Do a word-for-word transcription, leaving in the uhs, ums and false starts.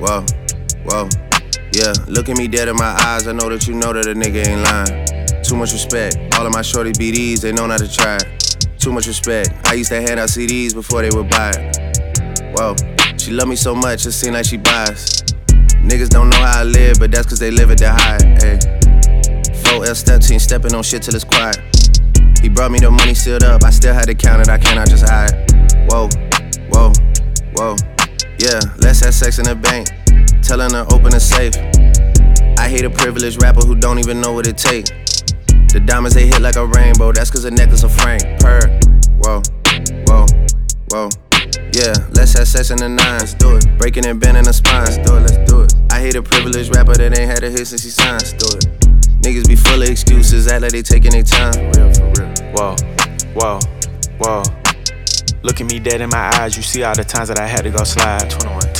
whoa, whoa. Yeah, look at me dead in my eyes, I know that you know that a nigga ain't lying. Too much respect, all of my shorty B Ds, they know not to try. Too much respect, I used to hand out C Ds before they would buy it. Whoa, she love me so much, it seem like she buys. Niggas don't know how I live, but that's cause they live it that high, ayy. four L step team, stepping on shit till it's quiet. He brought me the money sealed up, I still had to count it, I cannot just hide. Whoa, whoa, whoa. Yeah, let's have sex in the bank, telling her open the safe. I hate a privileged rapper who don't even know what it take. The diamonds they hit like a rainbow, that's cause the necklace a Frank. Purr, whoa, whoa, whoa. Yeah, let's have sex in the nines, do it. Breaking and bending the spines, do it, let's do it. I hate a privileged rapper that ain't had a hit since he signed, do it. Niggas be full of excuses, act like they taking their time. Real for real. Whoa, whoa, whoa. Look at me dead in my eyes, you see all the times that I had to go slide. twenty-one